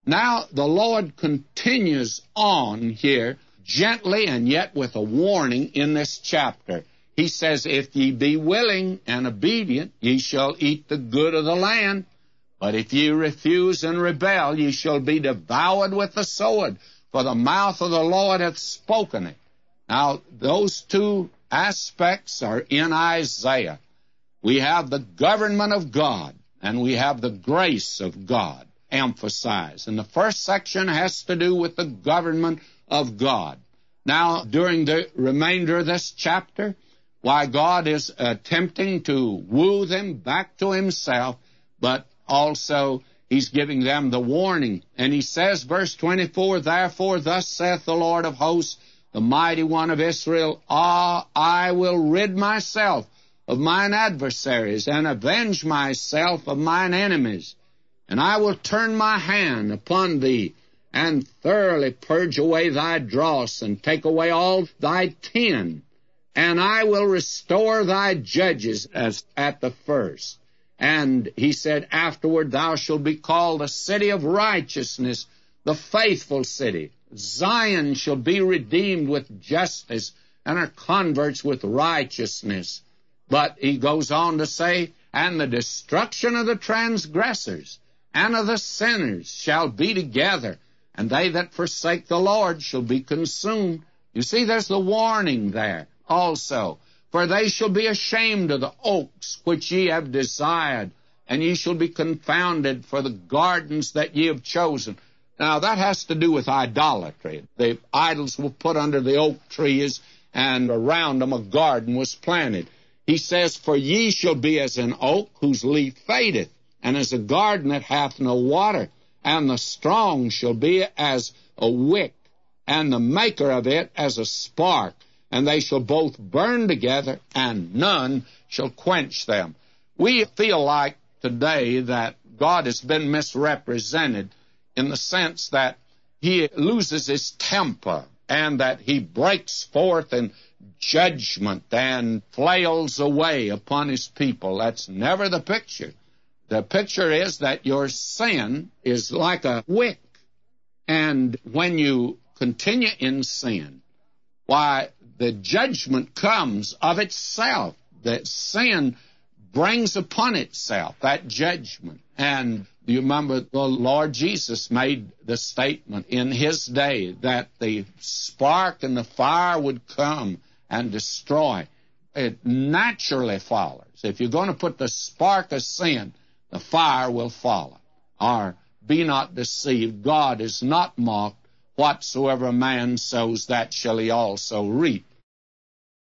Now the Lord continues on here, gently and yet with a warning in this chapter. He says, if ye be willing and obedient, ye shall eat the good of the land. But if ye refuse and rebel, ye shall be devoured with the sword, for the mouth of the Lord hath spoken it. Now, those two aspects are in Isaiah. We have the government of God, and we have the grace of God emphasized. And the first section has to do with the government of God. Now, during the remainder of this chapter, why God is attempting to woo them back to himself, but also he's giving them the warning. And he says, verse 24, therefore thus saith the Lord of hosts, the mighty one of Israel, I will rid myself of mine adversaries, and avenge myself of mine enemies. And I will turn my hand upon thee, and thoroughly purge away thy dross, and take away all thy tin. And I will restore thy judges as at the first. And he said, afterward thou shalt be called the city of righteousness, the faithful city. Zion shall be redeemed with justice, and her converts with righteousness. But he goes on to say, and the destruction of the transgressors and of the sinners shall be together, and they that forsake the Lord shall be consumed. You see, there's the warning there also. For they shall be ashamed of the oaks which ye have desired, and ye shall be confounded for the gardens that ye have chosen. Now, that has to do with idolatry. The idols were put under the oak trees, and around them a garden was planted. He says, for ye shall be as an oak whose leaf fadeth, and as a garden that hath no water. And the strong shall be as a wick, and the maker of it as a spark. And they shall both burn together, and none shall quench them. We feel like today that God has been misrepresented in the sense that he loses his temper, and that he breaks forth in judgment and flails away upon his people. That's never the picture. The picture is that your sin is like a wick, and when you continue in sin, why, the judgment comes of itself. That sin brings upon itself that judgment. And you remember the Lord Jesus made the statement in his day that the spark and the fire would come and destroy. It naturally follows. If you're going to put the spark of sin, the fire will follow. Or be not deceived, God is not mocked. Whatsoever a man sows, that shall he also reap.